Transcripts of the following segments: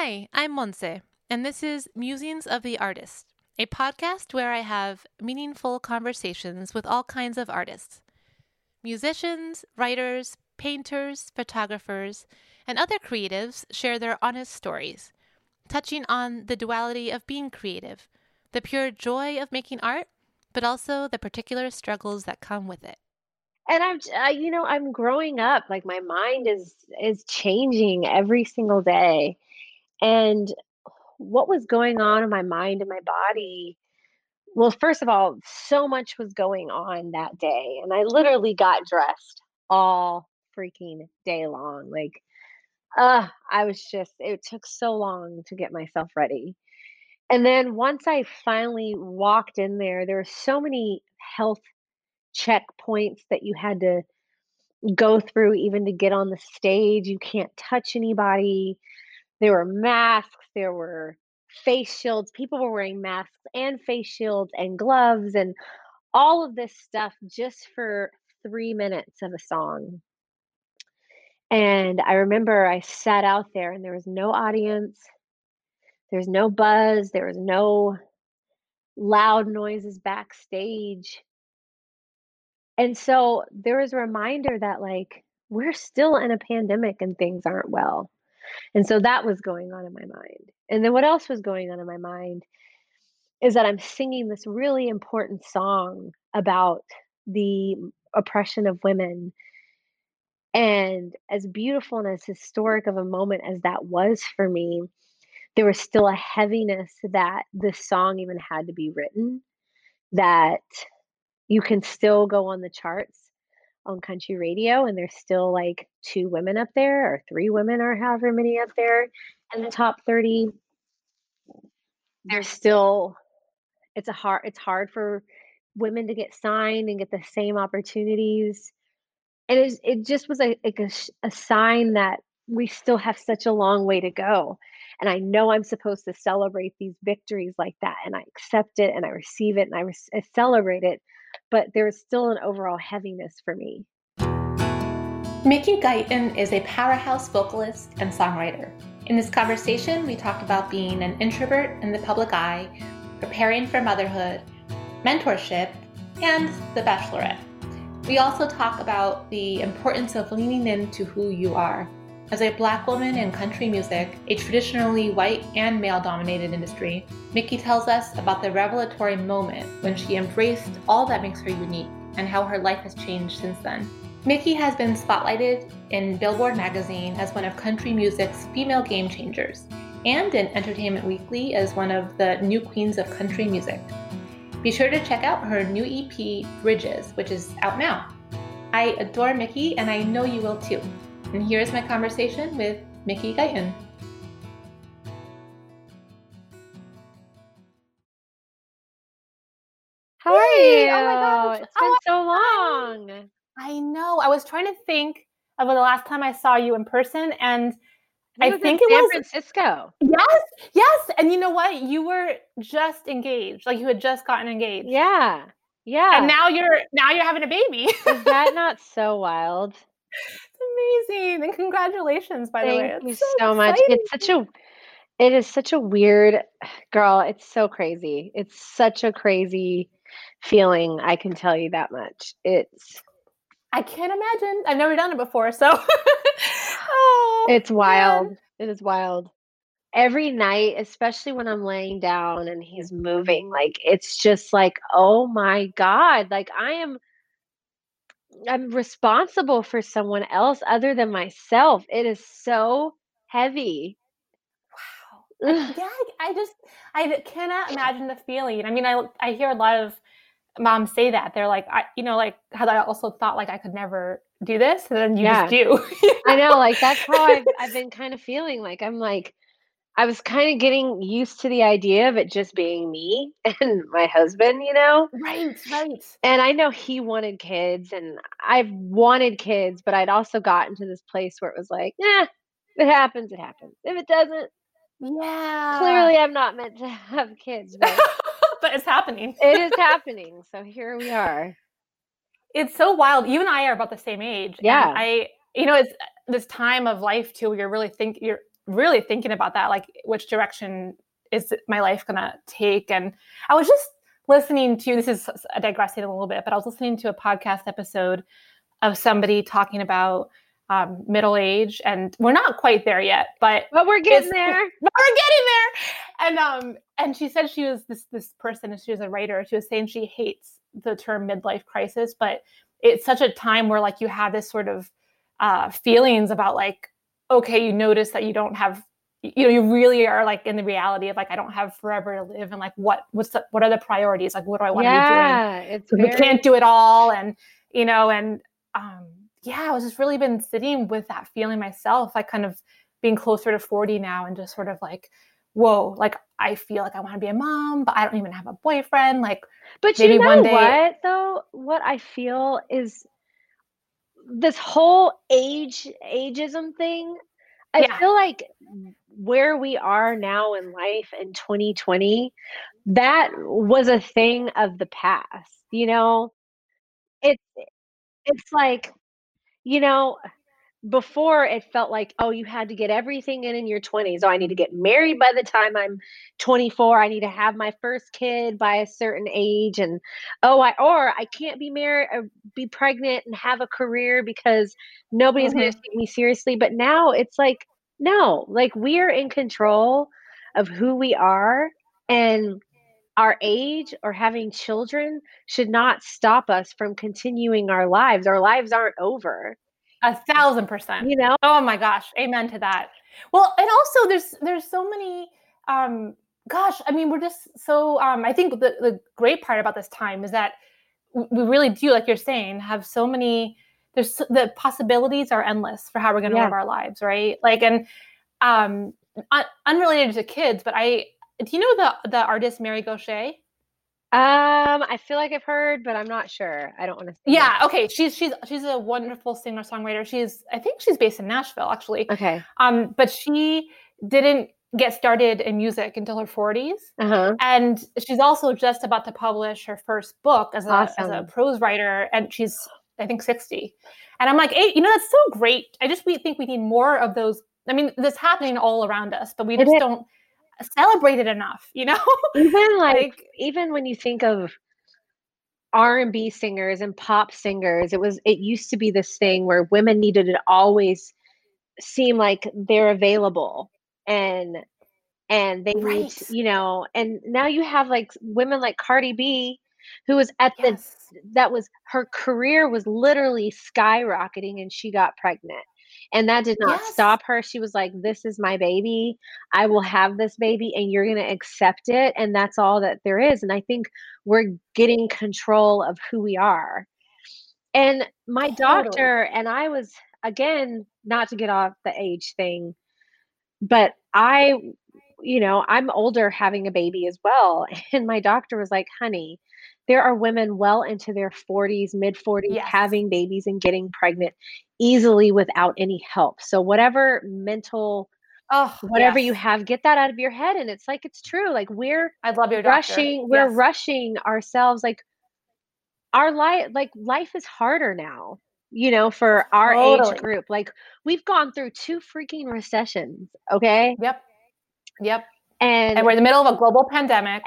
Hi, I'm Monse, and this is Musings of the Artist, a podcast where I have meaningful conversations with all kinds of artists. Musicians, writers, painters, photographers, and other creatives share their honest stories, touching on the duality of being creative, the pure joy of making art, but also the particular struggles that come with it. And I'm growing up. Like my mind is changing every single day. And what was going on in my mind and my body? Well, first of all, so much was going on that day, and I literally got dressed all freaking day long. I was just. It took so long to get myself ready. And then once I finally walked in there were so many health checkpoints that you had to go through even to get on the stage. You can't touch anybody. There were masks, there were face shields. People were wearing masks and face shields and gloves and all of this stuff just for 3 minutes of a song. And I remember I sat out there and there was no audience, there's no buzz, there was no loud noises backstage. And so there was a reminder that we're still in a pandemic and things aren't well. And so that was going on in my mind. And then what else was going on in my mind is that I'm singing this really important song about the oppression of women. And as beautiful and as historic of a moment as that was for me, there was still a heaviness that this song even had to be written, that you can still go on the charts on country radio and there's still like 2 women up there or 3 women or however many up there in the top 30. There's still it's hard for women to get signed and get the same opportunities. And it just was a sign that we still have such a long way to go. And I know I'm supposed to celebrate these victories like that, and I accept it and I receive it and I celebrate it, but there's still an overall heaviness for me. Mickey Guyton is a powerhouse vocalist and songwriter. In this conversation, we talked about being an introvert in the public eye, preparing for motherhood, mentorship, and The Bachelorette. We also talk about the importance of leaning into who you are. As a Black woman in country music, a traditionally white and male-dominated industry, Mickey tells us about the revelatory moment when she embraced all that makes her unique and how her life has changed since then. Mickey has been spotlighted in Billboard magazine as one of country music's female game changers, and in Entertainment Weekly as one of the new queens of country music. Be sure to check out her new EP, Bridges, which is out now. I adore Mickey, and I know you will too. And here's my conversation with Mickey Guyton. How are you? Oh my gosh. It's been so long. I know. I was trying to think of the last time I saw you in person, and I think in it San was Francisco. Yes. And you know what? You were just engaged. Like you had just gotten engaged. Yeah. And now you're having a baby. Is that not so wild? It's amazing. And congratulations, by the way. Thank you It's so much. exciting. It is such a weird girl, it's so crazy. It's such a crazy feeling, I can tell you that much. I can't imagine. I've never done it before, so It's wild. Man. It is wild. Every night, especially when I'm laying down and he's moving, it's just like, "Oh my god." I'm responsible for someone else other than myself. It is so heavy. Wow. I cannot imagine the feeling. I mean, I hear a lot of moms say that. They're like, how I also thought like I could never do this, and then you just do. I know, that's how I've been kind of feeling. I was kind of getting used to the idea of it just being me and my husband, you know? Right. And I know he wanted kids and I've wanted kids, but I'd also gotten to this place where it was like, "Eh, it happens, it happens. If it doesn't, Yeah. clearly I'm not meant to have kids." But but it's happening. It is happening. So here we are. It's so wild. You and I are about the same age. Yeah. And it's this time of life too, where you're really really thinking about that, like which direction is my life going to take? And I was just listening to, this is digressing a little bit, but I was listening to a podcast episode of somebody talking about middle age, and we're not quite there yet, but we're getting there. We're getting there. And she said she was this person, and she was a writer. She was saying she hates the term midlife crisis, but it's such a time where like you have this sort of feelings about like, okay, you notice that you don't have, you really are like in the reality of like, I don't have forever to live, and like what are the priorities? Like, what do I want to be doing? We can't do it all, and I was just really been sitting with that feeling myself, like kind of being closer to 40 now, and just sort of like, whoa, like I feel like I want to be a mom, but I don't even have a boyfriend. Like, but maybe one day. What though? What I feel is this whole ageism thing. I feel like where we are now in life in 2020, that was a thing of the past. It's like, before it felt like, oh, you had to get everything in your 20s. Oh, I need to get married by the time I'm 24. I need to have my first kid by a certain age. And I can't be married or be pregnant and have a career because nobody's going to take me seriously. But now it's like, no, like we are in control of who we are, and our age or having children should not stop us from continuing our lives. Our lives aren't over. 1,000%. Oh my gosh. Amen to that. Well, and also there's so many, we're just so, I think the great part about this time is that we really do, like you're saying, have so many, the possibilities are endless for how we're going to live our lives. Right. Like, and, unrelated to kids, but do you know the artist Mary Gauthier? I feel like I've heard, but I'm not sure. I don't want to say that. Okay. She's a wonderful singer-songwriter. I think she's based in Nashville, actually. Okay. But she didn't get started in music until her 40s. And she's also just about to publish her first book as a prose writer, and she's, I think, 60. And I'm like, hey, that's so great. We think we need more of those. I mean, this is happening all around us, but we just don't celebrate it enough, even when you think of R&B singers and pop singers, it used to be this thing where women needed to always seem like they're available and they need, and now you have like women like Cardi B, who was her career was literally skyrocketing, and she got pregnant. And that did not stop her. She was like, this is my baby. I will have this baby, and you're going to accept it. And that's all that there is. And I think we're getting control of who we are. And my doctor and I was, again, not to get off the age thing, but I'm older having a baby as well. And my doctor was like, honey, there are women well into their 40s, mid 40s, having babies and getting pregnant easily without any help. So whatever mental, you have, get that out of your head. And it's like, it's true. Like I love your rushing, we're rushing ourselves. Like our life is harder now, for our age group. Like we've gone through 2 freaking recessions. Okay. Yep. And we're in the middle of a global pandemic.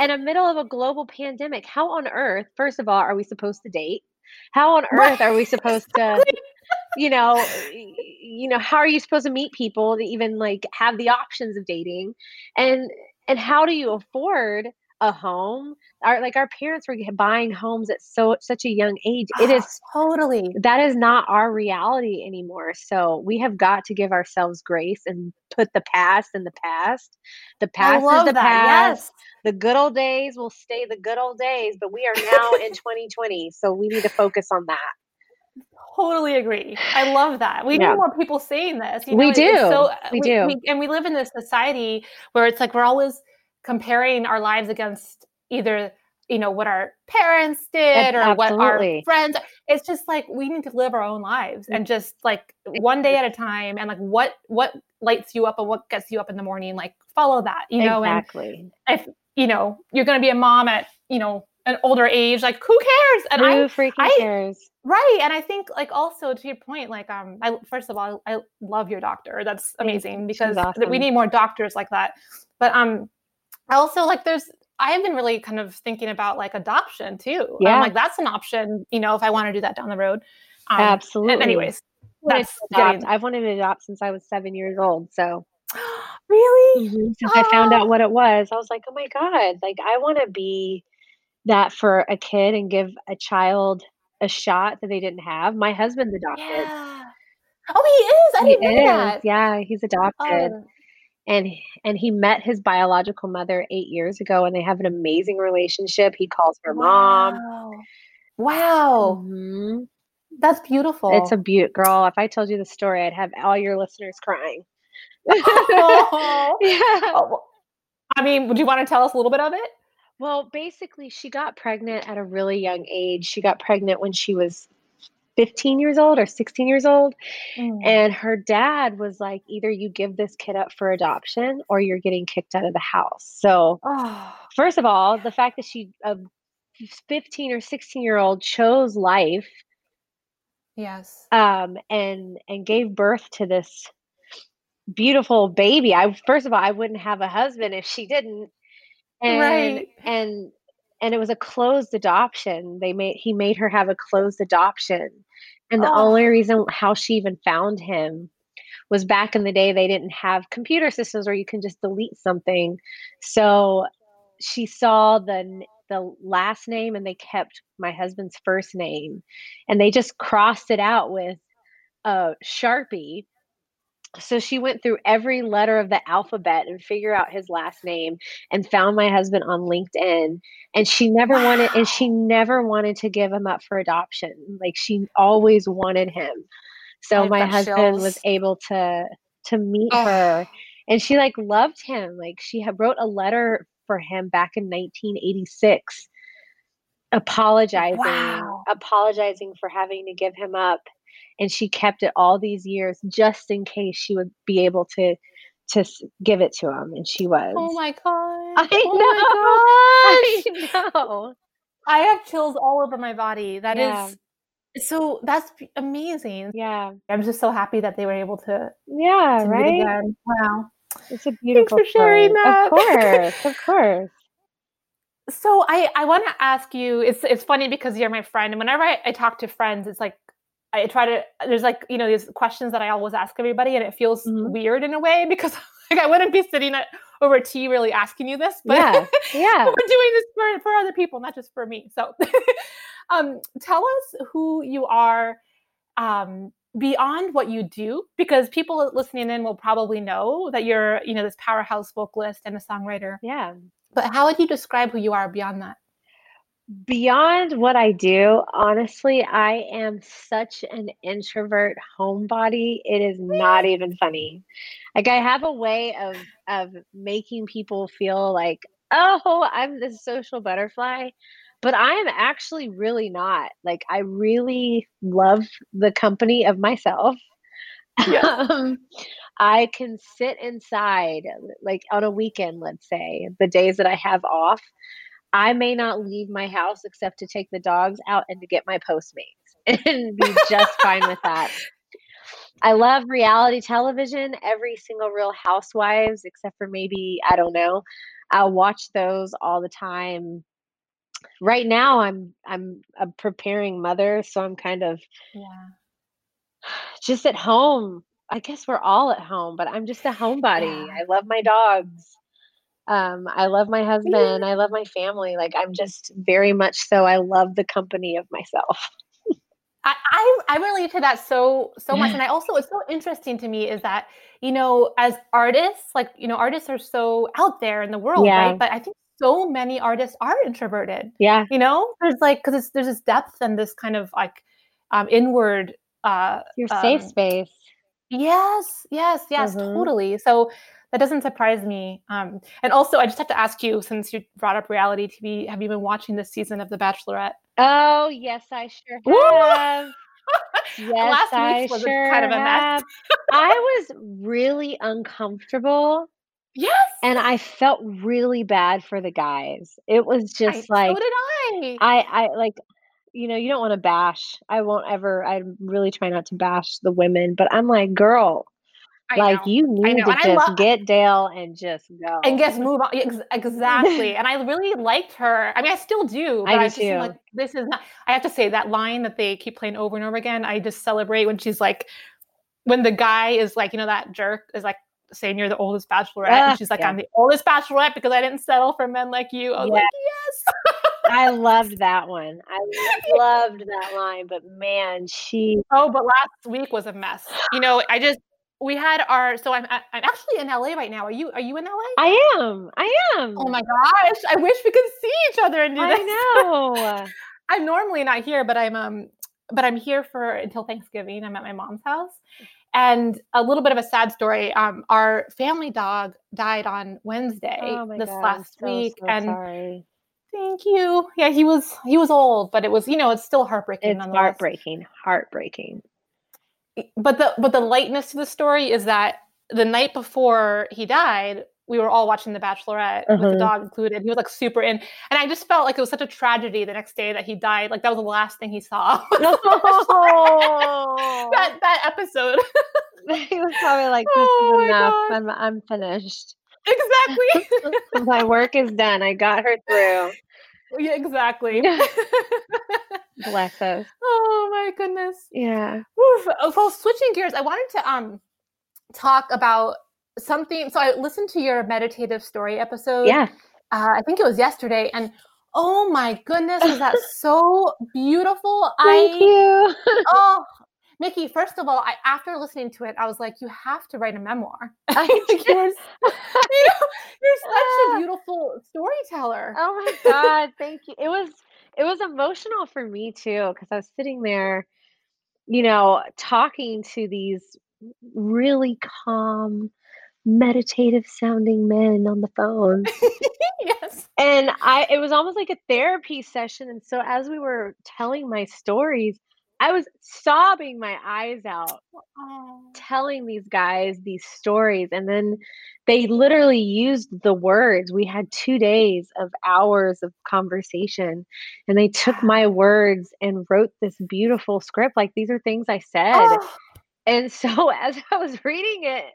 How on earth, first of all, are we supposed to date? How on earth are we supposed to, how are you supposed to meet people to even like have the options of dating? And how do you afford a home? Our parents were buying homes at such a young age. It is that is not our reality anymore. So we have got to give ourselves grace and put the past in the past. The past is the past. The good old days will stay the good old days, but we are now in 2020. So we need to focus on that. Totally agree. I love that. We need more people saying this. We do. And we live in this society where it's like we're always comparing our lives against either what our parents did or what our friends. It's just like we need to live our own lives and just like one day at a time, and like what lights you up and what gets you up in the morning, like follow that. Exactly. And if you're going to be a mom at an older age. Like, who cares? And Who freaking cares? right. And I think, like, also to your point, like, first of all, I love your doctor. That's amazing because we need more doctors like that. But I also, like, I've been really kind of thinking about, like, adoption too. Yeah. Like, that's an option, if I want to do that down the road. Absolutely. Anyways, I've wanted to adopt since I was 7 years old. So really, since I found out what it was, I was like, oh my God, like, I want to be that for a kid and give a child a shot that they didn't have. My husband's adopted. Yeah. Oh, he is. I didn't know that. Yeah, he's adopted. Oh. And he met his biological mother 8 years ago, and they have an amazing relationship. He calls her mom. Wow. Mm-hmm. That's beautiful. It's a girl. If I told you the story, I'd have all your listeners crying. Oh. Yeah. Oh, I mean, would you want to tell us a little bit of it? Well, basically, she got pregnant at a really young age. She got pregnant when she was 15 years old or 16 years old. And her dad was like, either you give this kid up for adoption or you're getting kicked out of the house. So first of all, the fact that a 15 or 16-year-old chose life. Yes. And gave birth to this beautiful baby. First of all, I wouldn't have a husband if she didn't. And, right. And it was a closed adoption. He made her have a closed adoption. And the only reason how she even found him was back in the day, they didn't have computer systems where you can just delete something. So she saw the last name and they kept my husband's first name and they just crossed it out with a Sharpie. So she went through every letter of the alphabet and figured out his last name and found my husband on LinkedIn. And she never wanted to give him up for adoption. Like, she always wanted him. So my husband was able to meet her, and she like loved him. Like, she wrote a letter for him back in 1986, apologizing for having to give him up. And she kept it all these years just in case she would be able to give it to him. And she was. Oh my God. I know. I have chills all over my body. That's amazing. Yeah. I'm just so happy that they were able to. Yeah. To right. meet again. Wow. It's a beautiful Thanks for sharing that. Of course. So I want to ask you, it's funny because you're my friend. And whenever I talk to friends, it's like, there's like, these questions that I always ask everybody, and it feels weird in a way because like I wouldn't be sitting over tea really asking you this, but yeah. we're doing this for other people, not just for me. So tell us who you are beyond what you do, because people listening in will probably know that you're, this powerhouse vocalist and a songwriter. Yeah. But how would you describe who you are beyond that? Beyond what I do, honestly, I am such an introvert homebody. It is not even funny. Like, I have a way of making people feel like, oh, I'm this social butterfly, but I am actually really not. Like, I really love the company of myself. Yes. I can sit inside, like on a weekend, let's say, the days that I have off. I may not leave my house except to take the dogs out and to get my Postmates and be just fine with that. I love reality television, every single Real Housewives, except for maybe, I don't know. I'll watch those all the time. Right now, I'm a preparing mother, so I'm kind of just at home. I guess we're all at home, but I'm just a homebody. I love my dogs. I love my husband. I love my family. Like, I'm just very much so. I love the company of myself. I relate to that so much. And it's so interesting to me is that, as artists, like, artists are so out there in the world, right? But I think so many artists are introverted. Yeah. There's like, because there's this depth and this kind of like inward. Your safe space. Yes, totally. So that doesn't surprise me. And also, I just have to ask you, since you brought up reality TV, have you been watching this season of The Bachelorette? Oh, yes, I sure have. Yes, Last week's was kind of a mess. I was really uncomfortable. Yes. And I felt really bad for the guys. It was just So like, did I. I like, you don't wanna bash. I won't ever I really try not to bash the women, but I'm like, "Girl, I like, know. you I need know. to And I just love get Dale and just and go." guess move on. Exactly. And I really liked her. I mean, I still do, I but do I just am like, too. this is not. I have to say that line that they keep playing over and over again. I just celebrate when she's like, when the guy is like, that jerk is like saying you're the oldest bachelorette, and she's like, Yeah. I'm the oldest bachelorette because I didn't settle for men like you. I was Yeah, like, yes. I loved that one. I loved that line, but man, she Oh, but last week was a mess. I just we had our so I'm actually in LA right now. Are you in LA? I Oh am. my gosh, I wish we could see each other and do I this. know. I'm normally not here, but I'm here for until Thanksgiving. I'm at my mom's house. And a little bit of a sad story. Our family dog died on Wednesday Oh my this God, I'm last so, week, so and sorry. thank you. Yeah, he was old, but it's still heartbreaking It's nonetheless. heartbreaking, heartbreaking. But the lightness to the story is that the night before he died, we were all watching The Bachelorette with the Uh-huh. dog included. He was like super in, and I just felt like it was such a tragedy the next day that he died. Like that was the last thing he saw. Was The Bachelorette. Oh. That episode. He was probably like, "This is Oh my enough. gosh. I'm finished. Exactly. My work is done. I got her through." Yeah, exactly. Bless us. Oh my goodness. Yeah. Oof. Well, switching gears, I wanted to talk about something. So I listened to your meditative story episode. Yeah. I think it was yesterday, and oh my goodness, was that so beautiful? Thank you. Oh, Mickey. First of all, after listening to it, I was like, you have to write a memoir. I Like, did. you're such a Ah, beautiful storyteller. oh my God, thank you. It was emotional for me too, because I was sitting there, talking to these really calm, meditative sounding men on the phone. Yes. And it was almost like a therapy session, and so as we were telling my stories, I was sobbing my eyes out, Oh. telling these guys these stories, and then they literally used the words. We had 2 days of hours of conversation, and they took Yeah. my words and wrote this beautiful script, like, these are things I said, Oh. and so as I was reading it,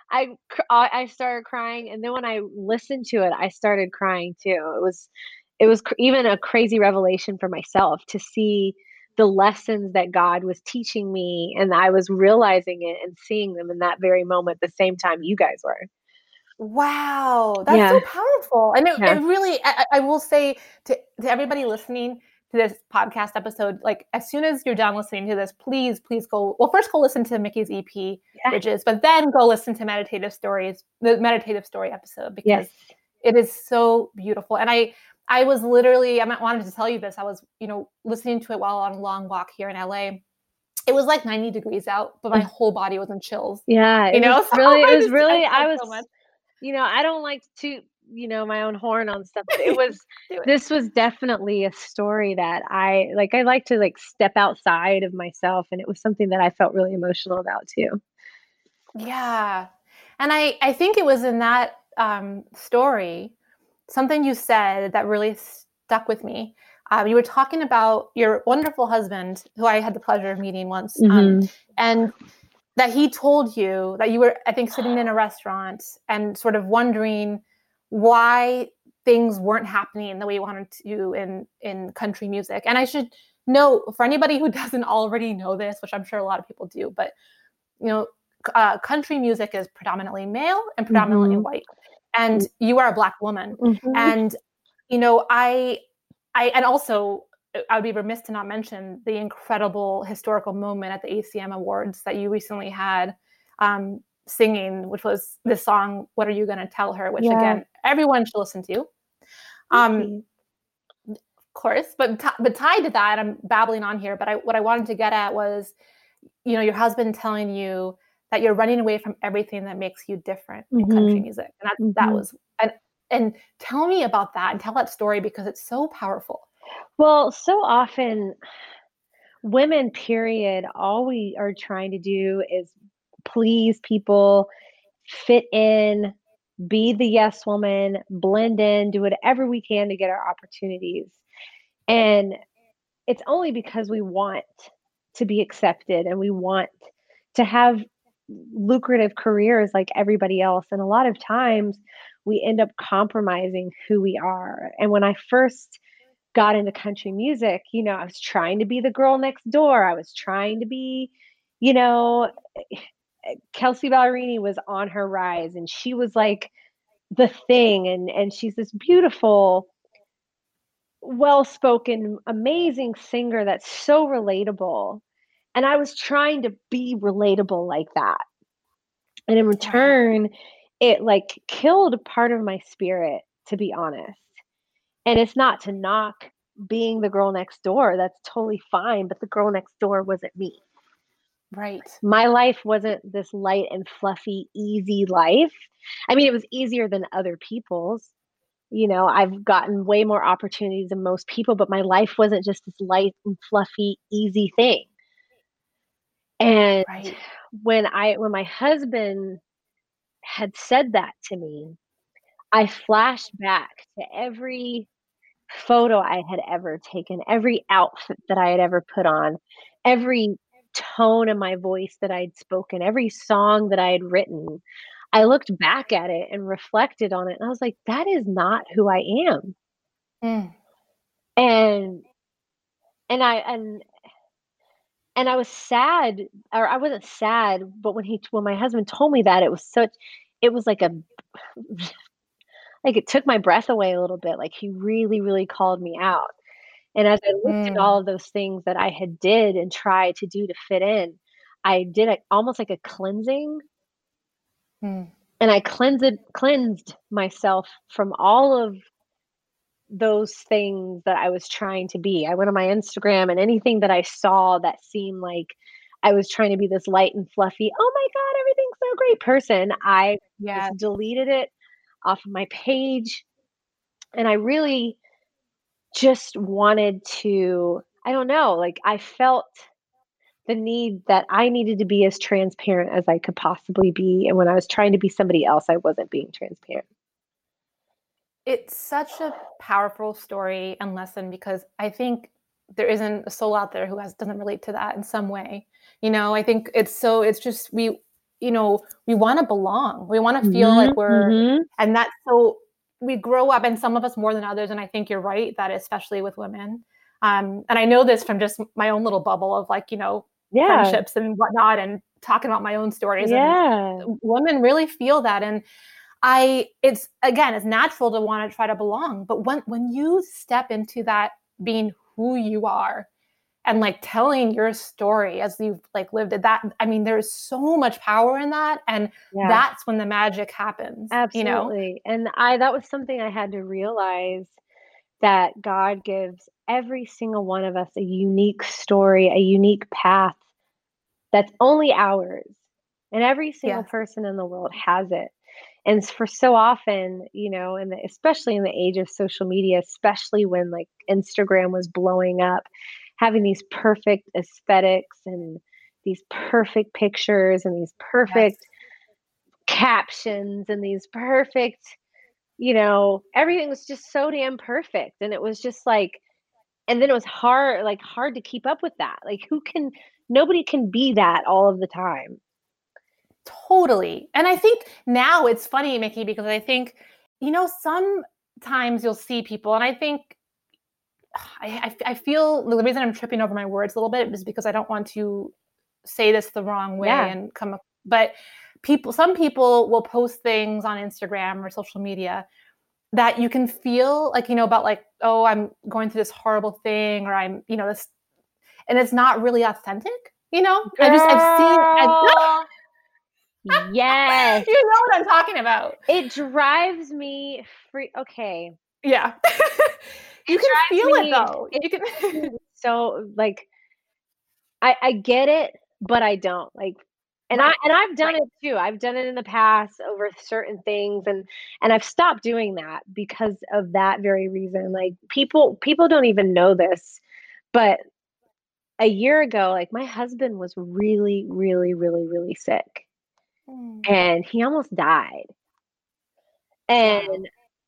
I started crying, and then when I listened to it, I started crying too. It was even a crazy revelation for myself to see the lessons that God was teaching me, and I was realizing it and seeing them in that very moment, the same time you guys were. Wow, that's Yeah, so powerful. And it yeah, really, I will say to everybody listening to this podcast episode, like as soon as you're done listening to this, please go. Well, first go listen to Mickey's EP, yeah, Bridges, but then go listen to the Meditative Story episode yes. because it is so beautiful. And I was literally, I wanted to tell you this. I was, listening to it while on a long walk here in LA. It was like 90 degrees out, but my whole body was in chills. Yeah, it was So really it was I really I felt was so much. I don't like to toot, my own horn on stuff, but it was Do it. this was definitely a story that I like to, like, step outside of myself, and it was something that I felt really emotional about too. Yeah. And I think it was in that story, something you said that really stuck with me. You were talking about your wonderful husband, who I had the pleasure of meeting once, Mhm. and that he told you that you were, I think, sitting in a restaurant and sort of wondering why things weren't happening the way you wanted to in country music. And I should note for anybody who doesn't already know this, which I'm sure a lot of people do, but you know, country music is predominantly male and predominantly Mhm. white, and you are a Black woman. Mhm. And and also I would be remiss to not mention the incredible historical moment at the ACM Awards that you recently had, singing, which was this song "What Are You Gonna Tell Her," which Yeah, again everyone should listen to. thank Um, you. of course, but tied to that, I'm babbling on here. But what I wanted to get at was, your husband telling you that you're running away from everything that makes you different in country Mhm. music, and that Mhm. was and tell me about that and tell that story because it's so powerful. Well, so often women, period, all we are trying to do is please people, fit in, be the yes woman, blend in, do whatever we can to get our opportunities. And it's only because we want to be accepted and we want to have lucrative careers like everybody else. And a lot of times we end up compromising who we are. And when I first got into country music, I was trying to be the girl next door. I was trying to be, you know, Kelsey Ballerini was on her rise and she was like the thing. And she's this beautiful, well-spoken, amazing singer that's so relatable. And I was trying to be relatable like that. And in Right. return, it like killed part of my spirit, to be honest. And it's not to knock being the girl next door. That's totally fine. But the girl next door wasn't me. Right. My life wasn't this light and fluffy, easy life. I mean, it was easier than other people's. I've gotten way more opportunities than most people, but my life wasn't just this light and fluffy, easy thing. And Right. when my husband had said that to me, I flashed back to every photo I had ever taken, every outfit that I had ever put on, every tone in my voice that I'd spoken, every song that I had written. I looked back at it and reflected on it, and I was like, "That is not who I am." Mm. And and I and and I was sad, or I wasn't sad, but when my husband told me that, it was like a like it took my breath away a little bit, like he really, really called me out. And as I looked at Mm. all of those things that I had did and tried to do to fit in, I did almost like a cleansing, Mm. and I cleansed myself from all of those things that I was trying to be. I went on my Instagram, and anything that I saw that seemed like I was trying to be this light and fluffy, "Oh my god, everything's so great" person, I Yeah. just deleted it off of my page, and I really just wanted to, I don't know, like, I felt the need that I needed to be as transparent as I could possibly be, and when I was trying to be somebody else, I wasn't being transparent. It's such a powerful story and lesson because I think there isn't a soul out there who doesn't relate to that in some way. I think it's just we want to belong. We want to feel Mhm, like we're mhm. and that's so we grow up and some of us more than others and I think you're right that especially with women. And I know this from just my own little bubble of Yeah, friendships and whatnot and talking about my own stories and yeah, women really feel that and it's natural to want to try to belong, but when you step into that being who you are and like telling your story as you've like lived it, that I mean, there's so much power in that, and yeah, that's when the magic happens. absolutely, and I that was something I had to realize, that God gives every single one of us a unique story, a unique path that's only ours, and every single Yes. person in the world has it. And for so often, especially in the age of social media, especially when like Instagram was blowing up, having these perfect aesthetics and these perfect pictures and these Yes. perfect captions and these perfect, everything was just so damn perfect. And it was just like, and then it was hard to keep up with that. Like, nobody can be that all of the time. Totally. And I think now it's funny, Mickey, because I think, sometimes you'll see people, and I think I feel the reason I'm tripping over my words a little bit is because I don't want to say this the wrong way Yeah. and come up, but some people will post things on Instagram or social media that you can feel like, about like, oh, I'm going through this horrible thing or I'm, this, and it's not really authentic. I've seen, Girl. Yes. you know what I'm talking about. It drives me free okay. Yeah. You It can drives feel it me though. it You can, drives me so, like, I get it, but I don't, like, right, I've done right. it too. I've done it in the past over certain things, and I've stopped doing that because of that very reason. Like, people don't even know this, but a year ago, like, my husband was really, really, really, really sick, Mm. and he almost died. And Wow.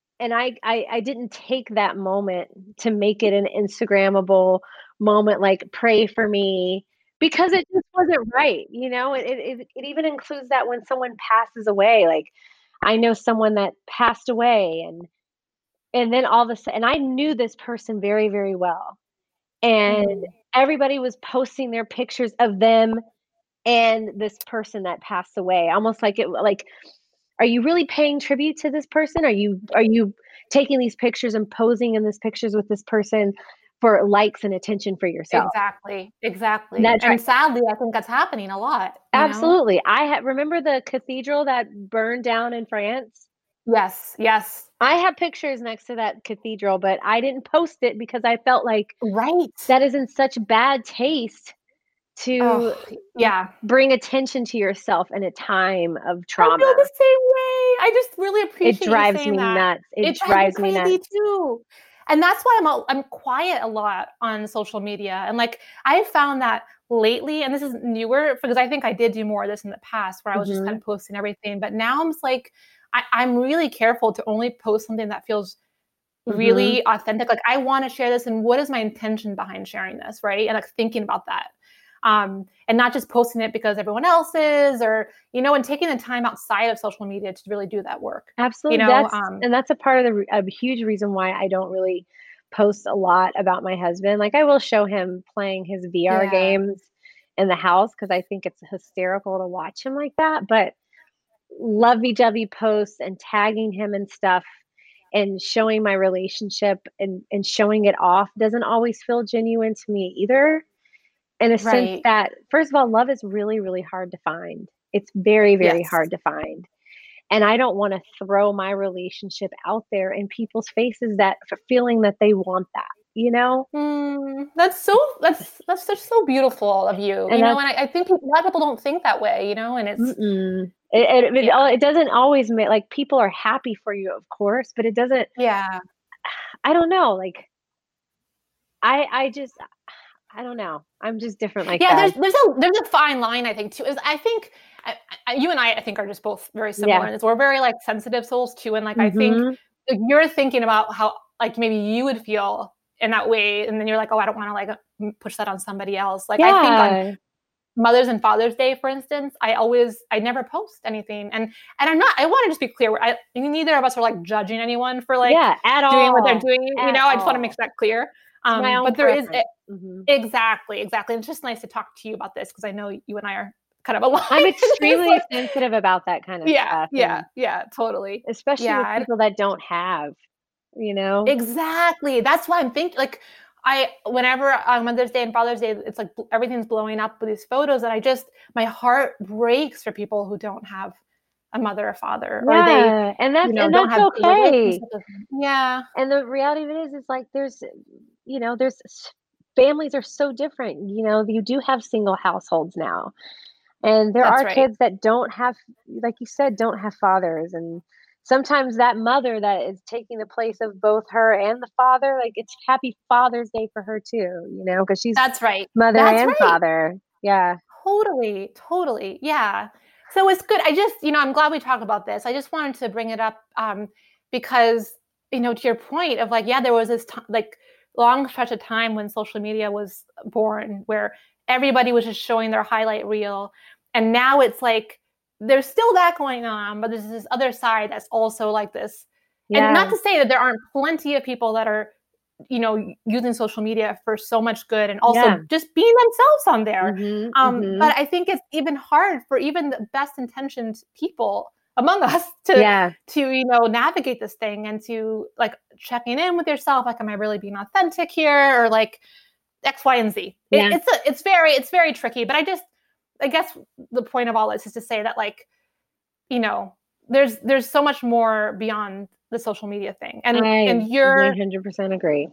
I didn't take that moment to make it an Instagrammable moment, like, "Pray for me," because it just wasn't right, you know? It even includes that when someone passes away, like, I know someone that passed away, and then all of a sudden, and I knew this person very, very well, and Mm. everybody was posting their pictures of them and this person that passed away, almost like are you really paying tribute to this person? Are you taking these pictures and posing in these pictures with this person for likes and attention for yourself? Exactly, And exactly, that dri and sadly, I think that's happening a lot, you know? Absolutely. Remember the cathedral that burned down in France? Yes, yes. I have pictures next to that cathedral, but I didn't post it because I felt like Right. that is in such bad taste Oh, to yeah. bring attention to yourself in a time of I feel trauma. the same way. I just really It appreciate you drives saying me that. nuts. It It drives me drives me crazy nuts. too. And that's why I'm quiet a lot on social media. And like I found that lately, and this is newer because I think I did do more of this in the past where I was just kind Mhm. of posting everything. But now I'm just like, I'm really careful to only post something that feels Mhm. really authentic. Like I want to share this and what is my intention behind sharing this, right? And like thinking about that. And not just posting it because everyone else is, or and taking the time outside of social media to really do that work. You Absolutely, know, that's a part of a huge reason why I don't really post a lot about my husband. Like, I will show him playing his VR yeah, games in the house because I think it's hysterical to watch him like that, but lovey-dovey posts and tagging him and stuff and showing my relationship and showing it off doesn't always feel genuine to me either, in a sense right. that, first of all, love is really, really hard to find. It's very, very Yes. hard to find. And I don't wanna throw my relationship out there in people's faces that for feeling that they want that, you know? That's just so beautiful of you. And that's And I think a lot of people don't think that way. And it's mm-mm. It yeah, doesn't always make, like, people are happy for you, of course, but it doesn't, yeah. I don't know, like, I just I don't know. I'm just different like Yeah, that. there's a fine line I think too. Is I think you and I think are just both very similar Yeah. in this. We're very like sensitive souls too, and like I think Mhm. like, you're thinking about how like maybe you would feel in that way, and then you're like, oh, I don't want to like push that on somebody else. Like I think on Yeah. Mother's and Father's Day, for instance, I never post anything, and I'm not. I want to just be clear. Neither of us are like judging anyone for like Yeah, at doing what they're all. doing. At I just want to make all. that clear. It's my own But there is preference. Mhm. exactly, exactly. It's just nice to talk to you about this because I know you and I are kind of aligned I'm in this. extremely Like, sensitive about that kind of yeah, stuff, yeah, and yeah, totally. especially Yeah, with people that don't have, you know? exactly. That's why I'm thinking. Like, whenever on Mother's Day and Father's Day, it's like everything's blowing up with these photos, and my heart breaks for people who don't have a mother or father, or they, Yeah, and don't that's have a okay. relationship with them. Yeah, And the reality of it is like there's families are so different, you do have single households now. And there that's are right. kids that don't have, like you said, don't have fathers, and sometimes that mother that is taking the place of both her and the father, like, it's happy Father's Day for her too, because she's That's right. mother That's and right. father. Yeah. Totally, totally. Yeah. So it's good. I'm glad we talked about this. I just wanted to bring it up because, to your point of like, yeah, there was this like long stretch of time when social media was born where everybody was just showing their highlight reel. And now it's like there's still that going on, but there's this other side that's also like this. And not Yeah. to say that there aren't plenty of people that are using social media for so much good and also Yeah. just being themselves on there. Mhm, But mhm. I think it's even hard for even the best intentioned people among us Yeah. to navigate this thing and to like checking in with yourself, like, am I really being authentic here, or like X, Y, and Z. Yeah. It's very tricky. But I guess the point of all this is to say that like you know there's so much more beyond the social media thing, I and you're 100% agree.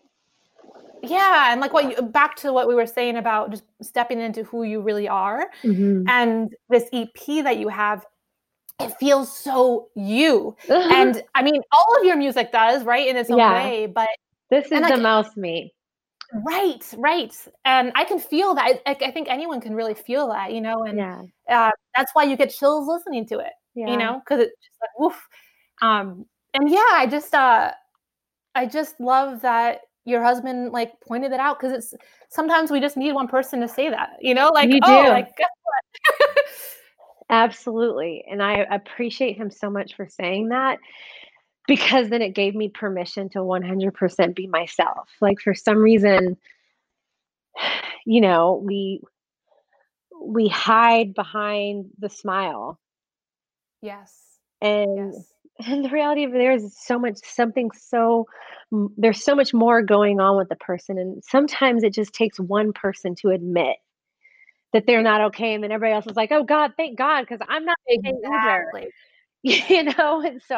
yeah, and like back to what we were saying about just stepping into who you really are, Mhm. and this EP that you have, it feels so you. And I mean, all of your music does, right, in its own Yeah. way, but This and is the like mouse me. right, right. And I can feel that. I think anyone can really feel that, and Yeah. that's why you get chills listening to it, Yeah. because it's just like woof. And yeah, I just love that your husband like pointed it out, because it's sometimes we just need one person to say that, like, You oh, do. like guess what? Absolutely. And I appreciate him so much for saying that because then it gave me permission to 100% be myself. Like for some reason, we hide behind the smile. Yes. And Yes. and the reality of it is so much something so there's so much more going on with the person, and sometimes it just takes one person to admit that they're not okay, and then everybody else is like, "Oh god, thank God, because I'm not okay either." Exactly. And so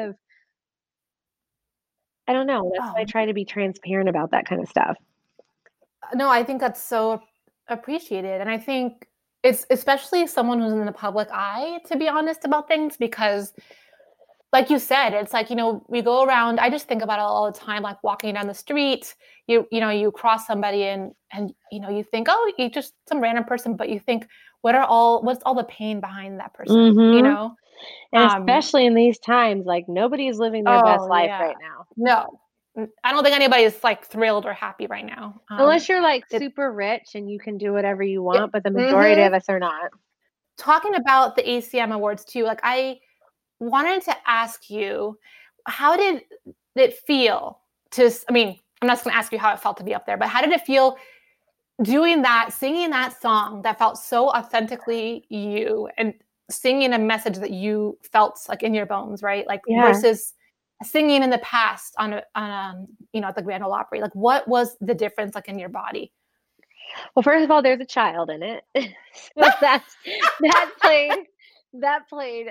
I don't know, that's why I Oh, try to be transparent about that kind of stuff. no, I think that's so appreciated. And I think it's especially someone who's in the public eye to be honest about things, because like you said, it's like, we go around, I just think about it all the time, like walking down the street, you cross somebody and you think, oh, you just some random person, but you think, what's all the pain behind that person, you Mhm. know? And Um, especially in these times, like, nobody is living their oh best life yeah. right now. No. I don't think anybody is like thrilled or happy right now. Unless you're, like, It super rich and you can do whatever you Yeah. want, but the majority Mhm. of us are not. Talking about the ACM awards too, like I wanted to ask you, how did it feel I mean, I'm not just gonna ask you how it felt to be up there, but how did it feel doing that, singing that song that felt so authentically you, and singing a message that you felt like in your bones, right? Like Yeah. versus singing in the past at the Grand Ole Opry. Like what was the difference like in your body? Well, first of all, there's a child in it. So that played that played,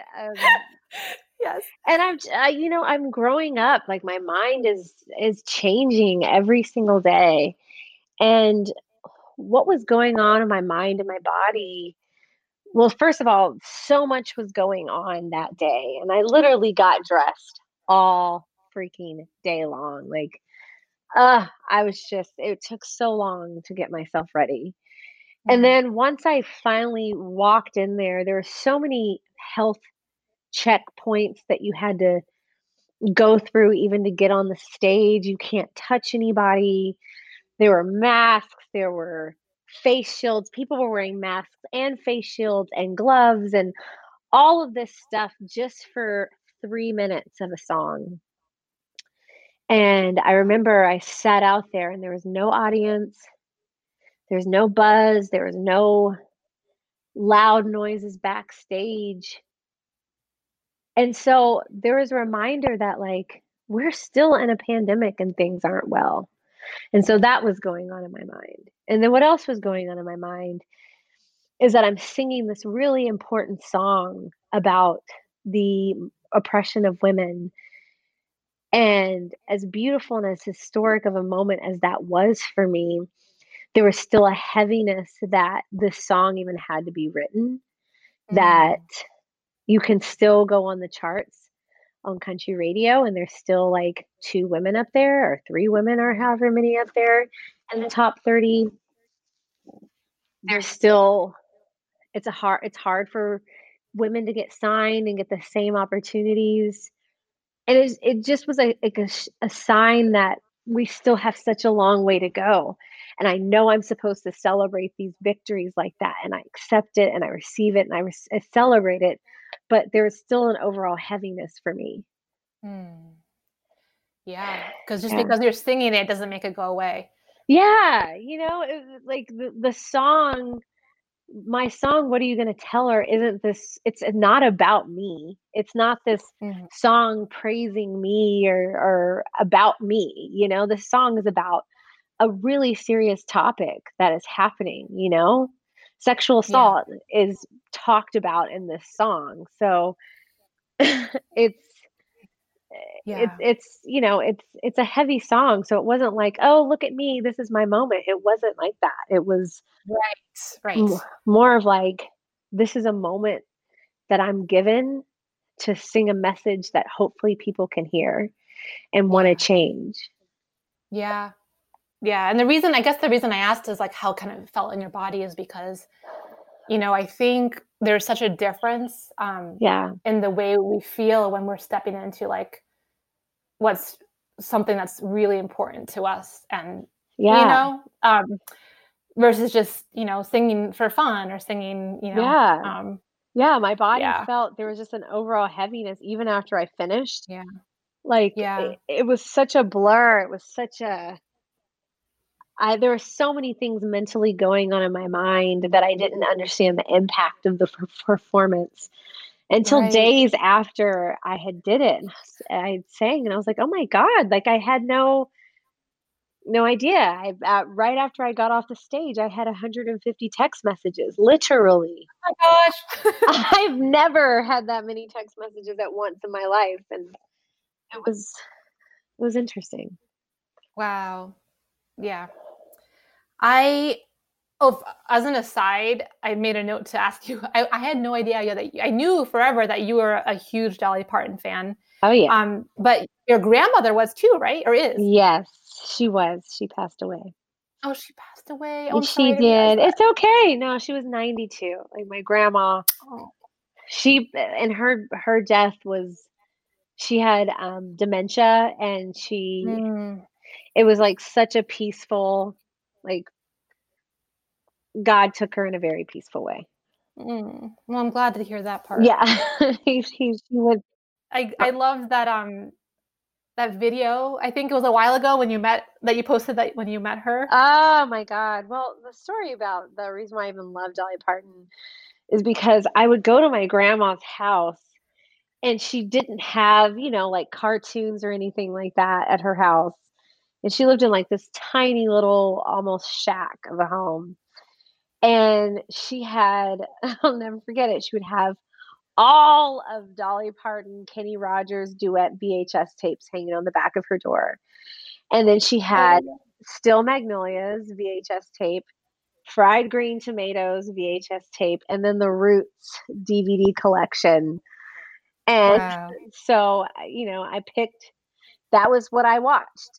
Yes. and I'm growing up, like, my mind is changing every single day, and what was going on in my mind and my body. Well, first of all, so much was going on that day, and I literally got dressed all freaking day long. Like, I was just it took so long to get myself ready. And Mhm. then once I finally walked in there, there were so many health checkpoints that you had to go through even to get on the stage. You can't touch anybody. There were masks, there were face shields. People were wearing masks and face shields and gloves and all of this stuff just for 3 minutes of a song. And I remember I sat out there and there was no audience, there's no buzz, there was no loud noises backstage. And so there was a reminder that like we're still in a pandemic and things aren't well. And so that was going on in my mind. And then what else was going on in my mind is that I'm singing this really important song about the oppression of women. And as beautiful and as historic of a moment as that was for me, there was still a heaviness that this song even had to be written, that Mm. you can still go on the charts on country radio and there's still like 2 women up there or 3 women or however many up there in the top 30. There's still it's hard for women to get signed and get the same opportunities. And it just was a sign that we still have such a long way to go. And I know I'm supposed to celebrate these victories like that, and I accept it and I receive it and I celebrate it, but there's still an overall heaviness for me. Mm. Yeah, because just Yeah. because you're singing it doesn't make it go away. Yeah, like the song my song, "What Are You Gonna Tell Her," isn't this it's not about me. It's not this Mhm. song praising me or about me, This song is about a really serious topic that is happening. Sexual Yeah. assault is talked about in this song. So it's Yeah. it's a heavy song. So it wasn't like, "Oh, look at me. This is my moment." It wasn't like that. It was Right. Right. more of like, this is a moment that I'm given to sing a message that hopefully people can hear and wanna Yeah. change. Yeah. Yeah, and the reason I asked is, like, how kind of felt in your body is because, I think there's such a difference, Yeah. in the way we feel when we're stepping into, like, what's something that's really important to us, and Yeah. versus just singing for fun or singing. Yeah. Yeah, my body Yeah, felt there was just an overall heaviness even after I finished. yeah, Like, yeah, it was such a blur, it was such a I there were so many things mentally going on in my mind that I didn't understand the impact of the performance until right. days after I had did it, and I sang, and I was like, "Oh my god," like, I had no idea. Right after I got off the stage, I had 150 text messages, literally. Oh my gosh. I've never had that many text messages at once in my life, and it was it was interesting. Wow. Yeah. I Oh, as an aside, I made a note to ask you. I had no idea I knew forever that you were a huge Dolly Parton fan. Oh, yeah. But your grandmother was too, right? Or is? Yes, she was. She passed away. Oh, she passed away. Oh, I'm She sorry, I didn't realize did. that. It's okay. No, she was 92. Like, my grandma, Oh. she and her death was she had, dementia, and Mm, it was, like, such a peaceful like, God took her in a very peaceful way. Well, I'm glad to hear that part. Yeah. She was I love that video. I think it was a while ago when you posted that when you met her. Oh my god. Well, the story about the reason why I even love Dolly Parton is because I would go to my grandma's house, and she didn't have, like, cartoons or anything like that at her house, and she lived in, like, this tiny little almost shack of a home, and she had I'll never forget it, she would have all of Dolly Parton, Kenny Rogers duet VHS tapes hanging on the back of her door, and then she Oh had my god. Still Magnolias VHS tape, Fried Green Tomatoes VHS tape, and then the Roots DVD collection. And Wow. so, I picked that was what I watched.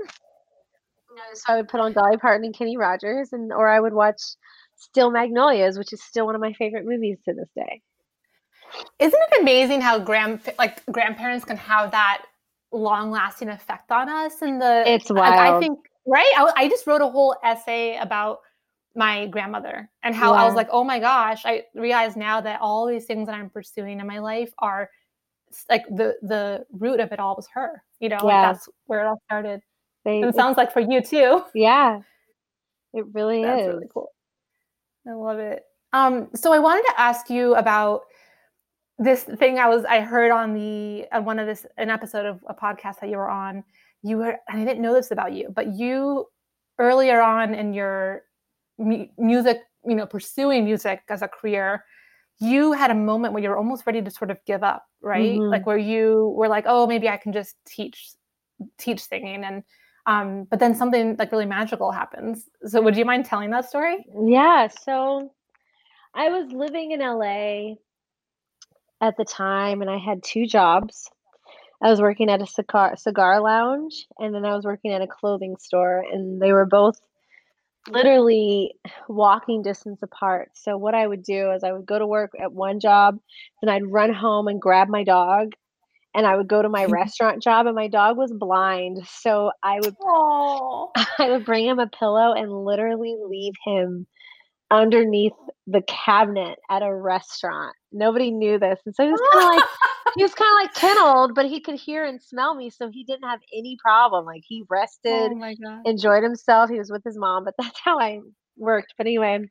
So I would put on Dolly Parton and Kenny Rogers, or I would watch Still Magnolias, which is still one of my favorite movies to this day. Isn't it amazing how grandparents can have that long-lasting effect on us? And It's I wild. think, right? I just wrote a whole essay about my grandmother and how I was Yeah. like, oh my gosh, I realize now that all these things that I'm pursuing in my life are like the root of it all was her. Like Yeah. that's where it all started. They And it it's sounds like for you too. yeah, it really That's is. really cool. I love it. So I wanted to ask you about this thing I heard on one of an episode of a podcast that you were on. And I didn't know this about you, but you earlier on in your music, pursuing music as a career, you had a moment where you were almost ready to sort of give up, right? Like Mhm. where you were like, oh, maybe I can just teach singing, and but then something like really magical happens. So would you mind telling that story? Yeah, so I was living in LA at the time, and I had 2 jobs. I was working at a cigar lounge, and then I was working at a clothing store, and they were both literally walking distance apart. So what I would do is I would go to work at one job, then I'd run home and grab my dog, and I would go to my restaurant job, and my dog was blind, so Oh. I would bring him a pillow and literally leave him underneath the cabinet at a restaurant. Nobody knew this, and so he was kinda like kenneled, but he could hear and smell me, so he didn't have any problem, like, he rested, Oh my god. enjoyed himself, he was with his mom, but that's how I worked, but anyway,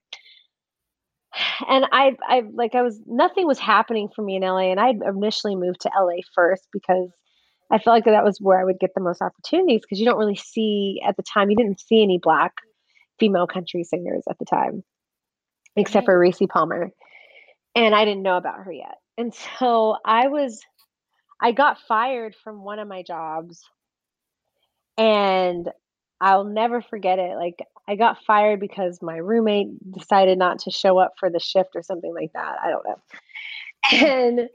and I was nothing was happening for me in LA, and I'd initially moved to LA first because I felt like that was where I would get the most opportunities because you don't really see at the time, you didn't see any Black female country singers at the time, except Right. for Reese Palmer, and I didn't know about her yet, and so I got fired from one of my jobs, and I'll never forget it, like, I got fired because my roommate decided not to show up for the shift or something like that, I don't know, Mm. and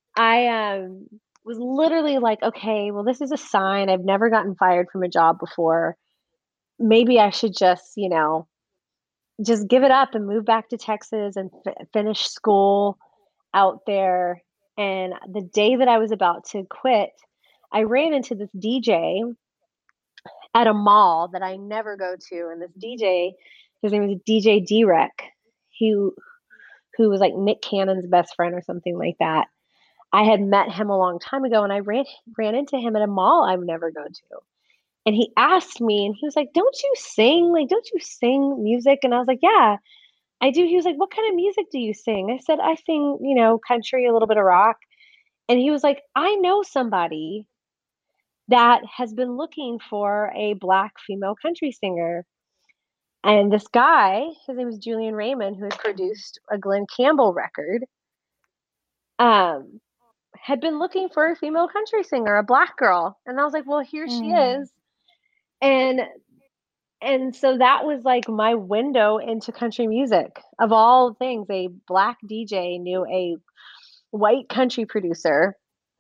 was literally like, "Okay, well, this is a sign, I've never gotten fired from a job before, maybe I should just, just give it up and move back to Texas and finish school out there," and the day that I was about to quit, I ran into this DJ at a mall that I never go to, and this DJ, his name is DJ Derek, who who was like Nick Cannon's best friend or something like that. I had met him a long time ago, and I ran into him at a mall I would never go to. And he asked me, and he was like, "Don't you sing? Like, don't you sing music?" And I was like, "Yeah, I do." He was like, "What kind of music do you sing?" I said, "I sing, country, a little bit of rock." And he was like, "I know somebody that has been looking for a black female country singer." And this guy, his name is Julian Raymond, who had produced a Glenn Campbell record, um, had been looking for a female country singer, a black girl. And I was like, "Well, here she Mm. is." And so that was like my window into country music. Of all things, a black DJ knew a white country producer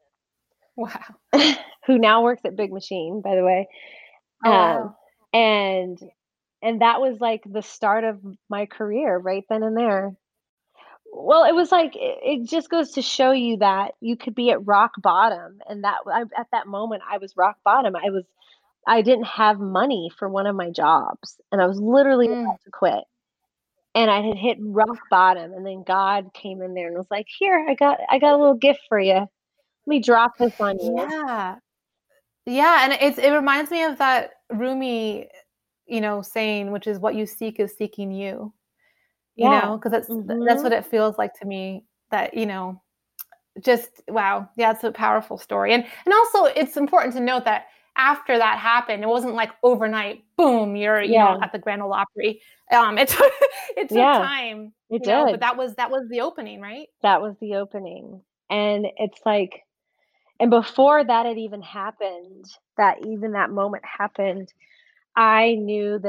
Wow. who now works at Big Machine, by the way. Oh, Um, wow. and that was like the start of my career right then and there. Well, it was like it just goes to show you that you could be at rock bottom, and at that moment I was rock bottom. I didn't have money for one of my jobs, and I was literally Mm. about to quit. And I had hit rock bottom, and then God came in there and was like, "Here, I got a little gift for you. Let me drop this on you." Yeah. Yeah, and it reminds me of that Rumi, saying, which is what you seek is seeking you, Yeah. because that's Mhm. what it feels like to me that, just wow. Yeah, it's a powerful story. And also it's important to note that after that happened, it wasn't like overnight, boom, you're, Yeah. at the Grand Ole Opry. It took it took Yeah. time, It but did. that was the opening, right? That was the opening. And it's like, and before that had even happened, that moment happened, I knew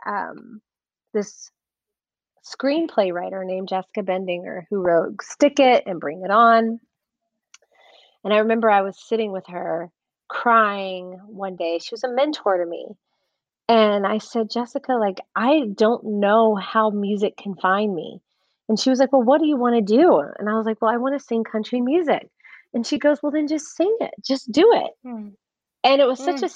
this screenplay writer named Jessica Bendinger who wrote Stick It and Bring It On. And I remember I was sitting with her crying one day. She was a mentor to me. And I said, "Jessica, like, I don't know how music can find me." And she was like, "Well, what do you want to do?" And I was like, "Well, I want to sing country music." And she goes, "Well, then just sing it. Just do it." Mm, And mm.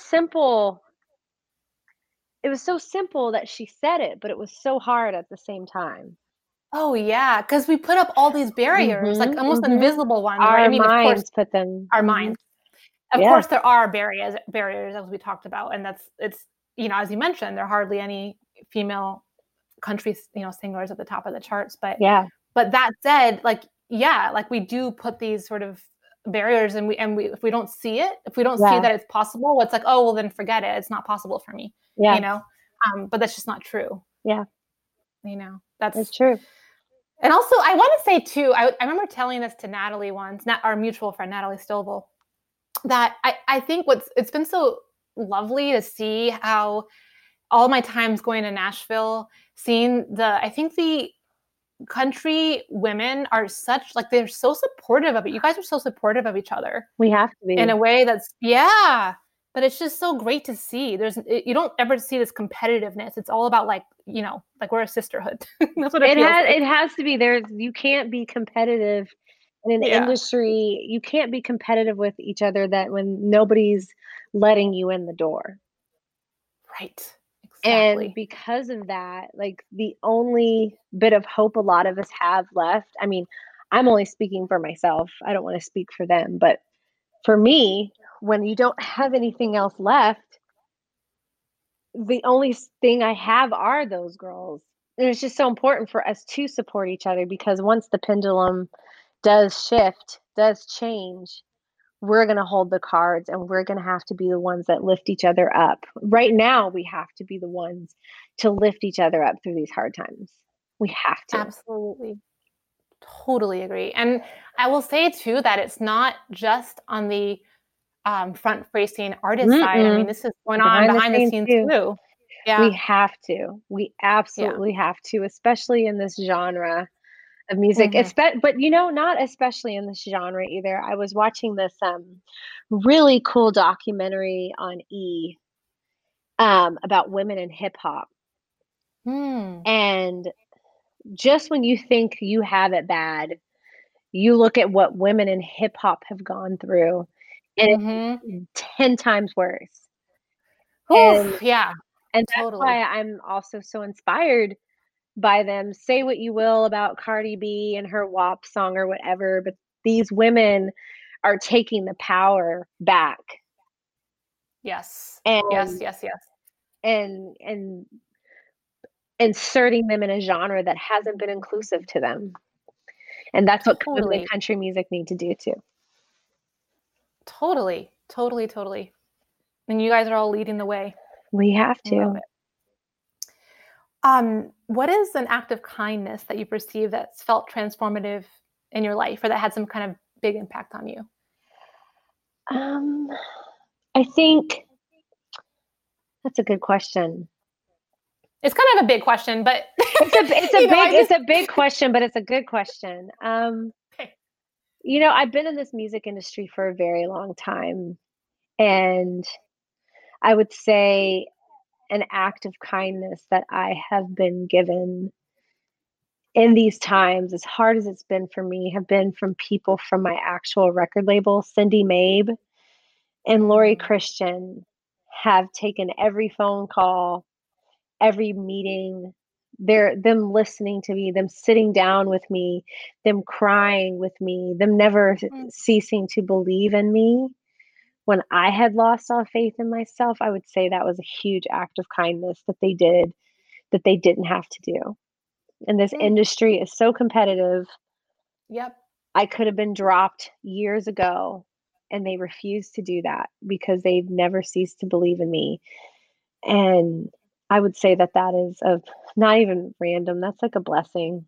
it was so simple that she said it, but it was so hard at the same time. Oh, yeah, because we put up all these barriers, like, Mhm, almost mhm. invisible ones, right? I Our mean, of course, minds put them. our Mhm. minds. Of Yeah, course, there are barriers as we talked about, and it's as you mentioned, there are hardly any female country, singers at the top of the charts. But yeah, that said, like, yeah, like we do put these sort of barriers, and we if we don't see it, if we don't see yeah, that it's possible, it's like, oh well, then forget it. It's not possible for me, you yeah, know. But that's just not true. yeah. It's That's true. and also I want to say too. I remember telling this to Natalie once, not our mutual friend Natalie Stovall, that I think it's been so lovely to see how all my times going to Nashville, seeing I think the country women are such, like, they're so supportive of it. You guys are so supportive of each other We have to in be. a way that's, yeah, but it's just so great to see. You don't ever see this competitiveness. It's all about, like, like we're a sisterhood. That's what it feels It like. has to be. You can't be competitive in an Yeah, industry. You can't be competitive with each other that when nobody's letting you in the door. right. And Exactly. because of that, like the only bit of hope a lot of us have left, I mean, I'm only speaking for myself. I don't want to speak for them, but for me, when you don't have anything else left, the only thing I have are those girls. And it's just so important for us to support each other because once the pendulum does shift, does change, we're going to hold the cards and we're going to have to be the ones that lift each other up. Right now, we have to be the ones to lift each other up through these hard times. We have to. Absolutely. Totally agree. And I will say too that it's not just on the front-facing artist side. I mean, Mm-mm. this is going on Behind the behind the scenes, scenes too. too. We Yeah, have to. We yeah. absolutely have to, especially in this genre of music. Mhm. But not especially in this genre either. I was watching this really cool documentary on about women in hip hop. Mm. And just when you think you have it bad, you look at what women in hip hop have gone through, and Mhm. it's 10 times worse. And Oof, yeah, and that's totally. why I'm also so inspired by them. Say what you will about Cardi B and her WAP song or whatever, but these women are taking the power back Yes. Yes, and yes, yes. and inserting them in a genre that hasn't been inclusive to them. And that's what women in Totally. country music need to do too. Totally. Totally, totally. And you guys are all leading the way. We have Love to. it. What is an act of kindness that you perceive that's felt transformative in your life or that had some kind of big impact on you? Um, I think that's a good question. It's kind of a big question, but I It's just a big question, but it's a good question. okay. I've been in this music industry for a very long time, and I would say an act of kindness that I have been given in these times, as hard as it's been for me, have been from people from my actual record label. Cindy Mabe and Lori Mm, Christian have taken every phone call, every meeting, them listening to me, them sitting down with me, them crying with me, them never mm, ceasing to believe in me. When I had lost all faith in myself, I would say that was a huge act of kindness that they did that they didn't have to do. And this mm, industry is so competitive. yep. I could have been dropped years ago, and they refused to do that because they've never ceased to believe in me. And I would say that that is a not even random, that's like a blessing.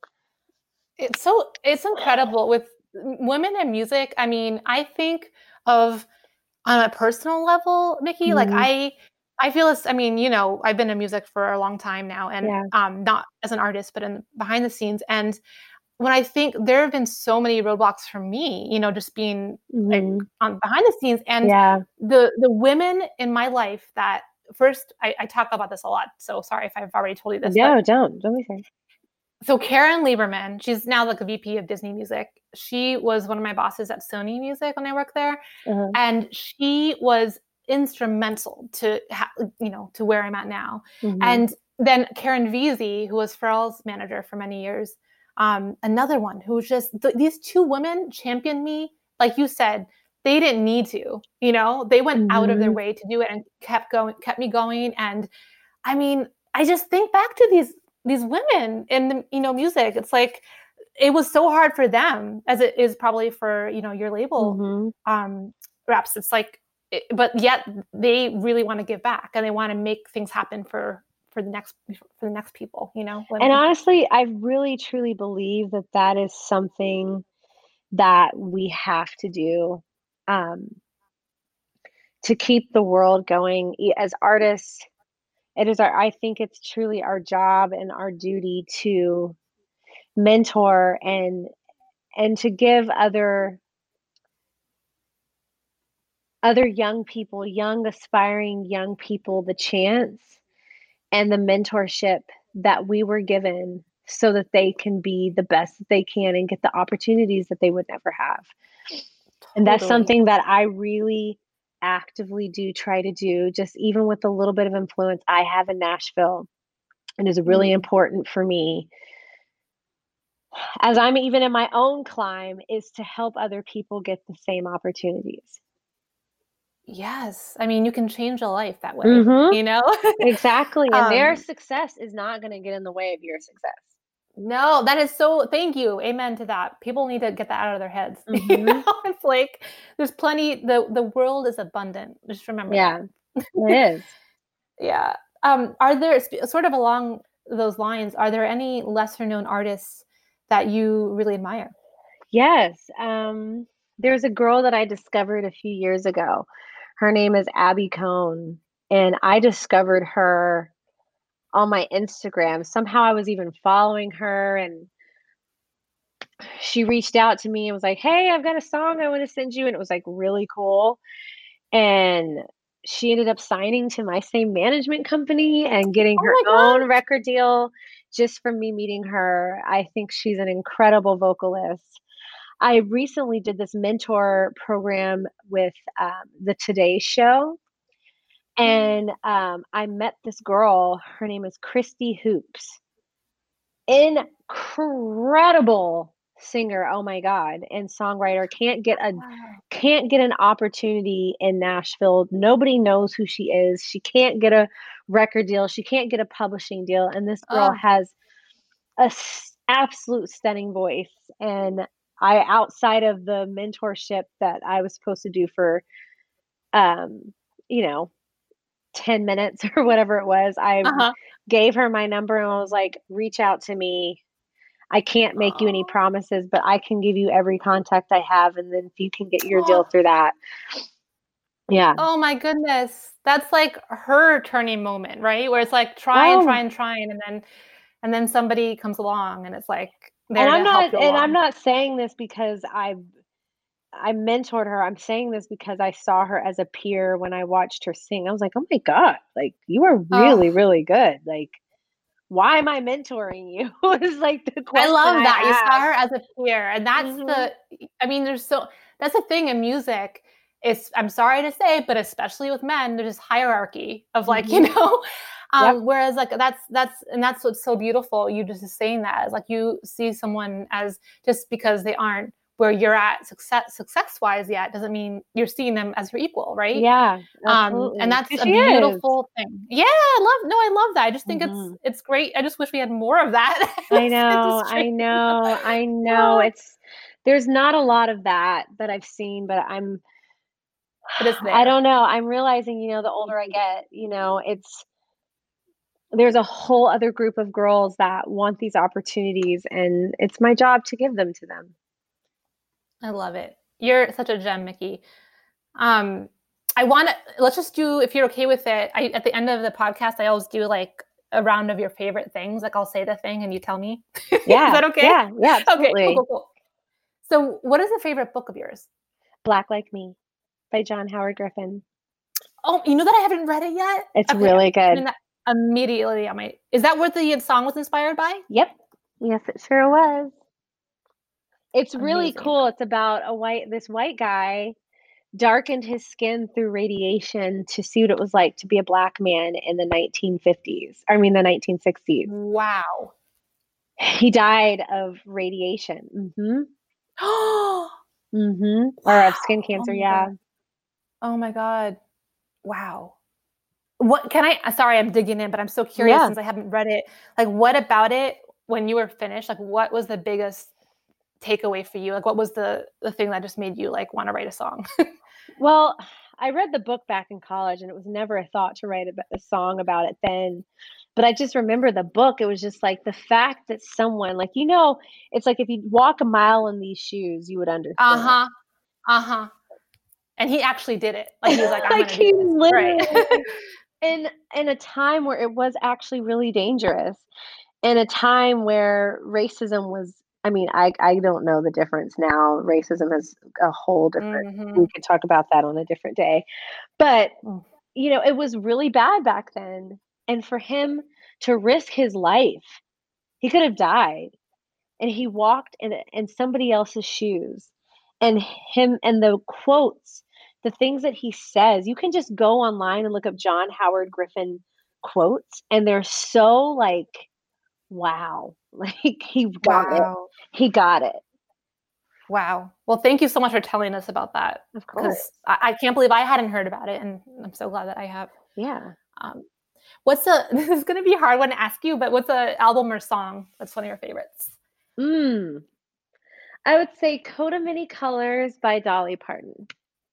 It's incredible with women in music. I mean, I think of on a personal level, Nikki, like Mhm. I feel it's I mean, I've been in music for a long time now and Yeah. not as an artist, but in behind the scenes. And when I think there have been so many roadblocks for me, just being like Mhm. on behind the scenes and Yeah. the women in my life that first I talk about this a lot. So sorry if I've already told you this, but No, don't be sorry. so Karen Lieberman, she's now like a VP of Disney Music. She was one of my bosses at Sony Music when I worked there, Uh-huh. and she was instrumental to to where I'm at now. Mhm. And then Karen Veazey, who was Pharrell's manager for many years, another one who was just these two women championed me. Like you said, they didn't need to. They went out of their Mhm. way to do it and kept me going. And I mean, I just think back to these women in the music. It's like it was so hard for them as it is probably for your label Mhm. um, reps. It's like, but yet they really want to give back and they want to make things happen for the next people. And Women. honestly, I really truly believe that that is something that we have to do, um, to keep the world going. As artists, I think it's truly our job and our duty to mentor and to give other young people, young aspiring young people the chance and the mentorship that we were given so that they can be the best that they can and get the opportunities that they would never have. And that's Totally. something that I really actively do try to do, just even with the little bit of influence I have in Nashville. And is really Mm. important for me as I'm even in my own climb is to help other people get the same opportunities. Yes, I mean you can change a life that way. Mhm. You know. Exactly, and their um, success is not gonna get in the way of your success. No, that is so thank you. Amen to that. People need to get that out of their heads. Mhm. It's like there's plenty the world is abundant. Just remember that. Yeah, it is. Yeah. Are there sort of along those lines, are there any lesser known artists that you really admire? Yes, there's a girl that I discovered a few years ago. Her name is Abby Cohn, and I discovered her on my Instagram. Somehow I was even following her, and she reached out to me and was like, "Hey, I've got a song I wanna send you," and it was, like, really cool, and she ended up signing to my same management company and getting Oh her my own god. record deal just from me meeting her. I think she's an incredible vocalist. I recently did this mentor program with the Today Show, and I met this girl. Her name is Christy Hoops. Incredible singer, oh my god, and songwriter. Wow. Can't get an opportunity in Nashville. Nobody knows who she is. She can't get a record deal. She can't get a publishing deal, and this girl Oh, has absolute stunning voice. And I, outside of the mentorship that I was supposed to do for, um, you know, 10 minutes or whatever it was, I uh-huh. gave her my number and I was like, reach out to me. I can't make you any Oh. promises, but I can give you every contact I have. And then if you can get your deal Oh. through that. Yeah. Oh my goodness. That's like her turning moment, right? Where it's like trying, Oh, trying, trying, and then somebody comes along and it's like there to help you and I'm along. not saying this because I mentored her. I'm saying this because I saw her as a peer when I watched her sing. I was like, "Oh my god, like you are Oh, really, really good. Like, why am I mentoring you?" Was like the I question love I that. You saw asked. her as a peer. And that's Mhm. the I mean, that's the thing in music is I'm sorry to say, but especially with men, there's this hierarchy of like, Mhm. Yep. whereas like that's what's so beautiful. You just saying that is like you see someone as just because they aren't where you're at success wise yet doesn't mean you're seeing them as your equal, right? Yeah, And absolutely. that's 'Cause a she is. beautiful thing. Yeah, I love that. I just think Mhm. it's great. I just wish we had more of that in I this know, I industry. know, I know. Oh, It's there's not a lot of that that I've seen, but but it's I there. don't know. I'm realizing, the older I get, it's there's a whole other group of girls that want these opportunities, and it's my job to give them to them. I love it. You're such a gem, Mickey. Um, I want to let's just do if you're okay with it. I at the end of the podcast, I always do like a round of your favorite things. Like I'll say the thing and you tell me. Is Yeah, that okay? yeah, yeah, Okay, cool, absolutely. cool, cool. So, what is a favorite book of yours? Black Like Me by John Howard Griffin. Oh, you know that I haven't read it yet? It's Okay, I'm really good. putting that immediately on my Is that what the song was inspired by? Yep. Yes, it sure was. It's really Amazing. cool. It's about this white guy darkened his skin through radiation to see what it was like to be a black man in the 1950s. I mean, the 1960s. Wow. He died of radiation. Mhm. Oh, Mhm. Or of wow. skin Oh cancer, my god. yeah. Oh my god. Wow. What can I sorry, I'm digging in, but I'm so curious Yeah. since I haven't read it. Like, what about it when you were finished, like, what was the biggest takeaway for you? Like, what was the thing that just made you, like, wanna write a song? Well, I read the book back in college, and it was never a thought to write a song about it then. But I just remember the book. It was just like the fact that someone, like, it's like if you walk a mile in these shoes, you would understand. Uh-huh. Uh-huh. And he actually did it. Like, he was like, "I'm Like gonna do he this." Right. literally in a time where it was actually really dangerous, in a time where racism was, I mean, I don't know the difference now. Racism is a whole different, we Mhm. could talk about that on a different day. But, Mm. it was really bad back then. And for him to risk his life, he could have died. And he walked in somebody else's shoes. And him and the quotes, the things that he says, you can just go online and look up John Howard Griffin quotes, and they're so like, wow. Like he got it. Wow. He got it. Wow. Well, thank you so much for telling us about that Of because course. I can't believe I hadn't heard about it, and I'm so glad that I have. Yeah. Um, what's a this is gonna be a hard one to ask you, but what's a album or song that's one of your favorites? Mm. I would say Coat of Many Colors by Dolly Parton.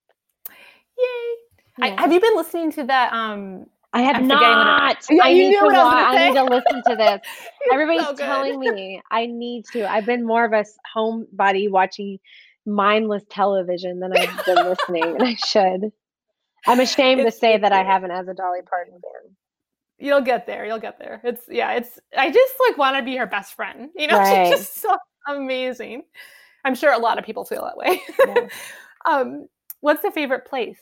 Yay! Yeah. Have you been listening to that? I have I'm forgetting what it. not. Yeah, you knew what I was gonna I say. need to listen to this. It's Everybody's so good. telling me I need to. I've been more of a homebody watching mindless television than I've been listening, and I should. I'm ashamed to say It's that I great. haven't as a Dolly Parton fan. You'll get there. You'll get there. It's. I just like want to be her best friend. She's Right. just so amazing. I'm sure a lot of people feel that way. Yeah. um, what's the favorite place?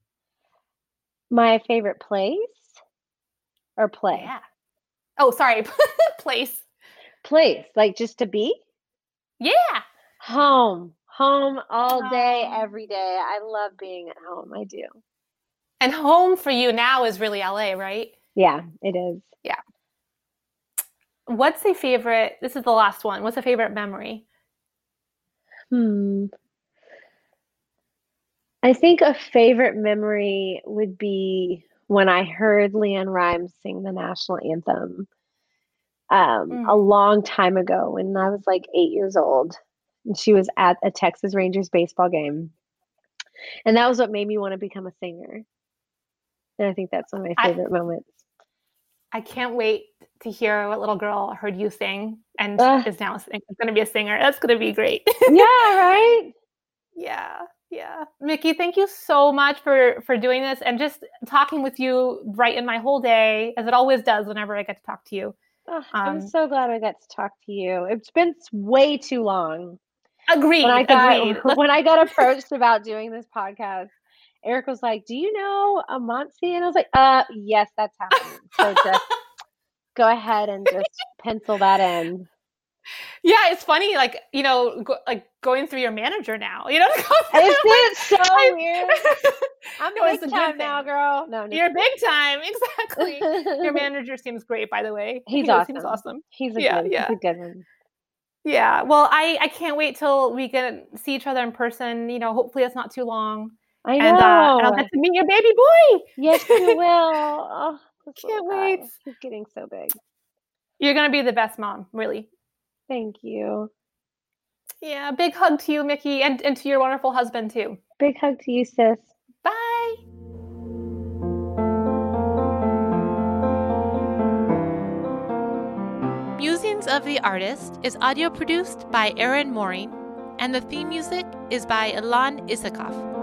My favorite place or play? Yeah. Oh, sorry. Place. Place, like just to be? Yeah. Home. Home all day, Oh. every day. I love being at home. I do. And home for you now is really LA, right? Yeah, it is. Yeah. What's a favorite? This is the last one. What's a favorite memory? Hmm. I think a favorite memory would be when I heard Leanne Rimes sing the national anthem a Mm. long time ago when I was like 8 years old. And she was at a Texas Rangers baseball game. And that was what made me want to become a singer. And I think that's one of my I favorite moments. I can't wait to hear what little girl heard you sing and Uh, is now going to be a singer. That's going to be great. yeah, right? Yeah, yeah. Mickey, thank you so much for doing this and just talking with you brighten my whole day, as it always does whenever I get to talk to you. I'm Um, so glad I got to talk to you. It's been way too long. agreed, agreed. When I got approached about doing this podcast, Eric was like, "Do you know Amansi?" And I was like, yes, that's happening. So just go ahead and just pencil that in." Yeah, it's funny, like, like going through your manager now, Isn't it so I, weird? I'm no, it's a big good time thing. now, girl. No, You're big time, exactly. Your manager seems great, by the way. He's He seems awesome. awesome. He's Yeah, he's yeah. a good one. Yeah, well, I can't wait till we can see each other in person. Hopefully it's not too long, I and I'll get know. to meet your baby boy. Yes, you will. Oh, this little Can't guy. wait. He's getting so big. You're gonna be the best mom, really. Thank you. Yeah, big hug to you, Mickey, and to your wonderful husband too. Big hug to you, sis. Bye. Musings of the Artist is audio produced by Aaron Mooring, and the theme music is by Ilan Isakov.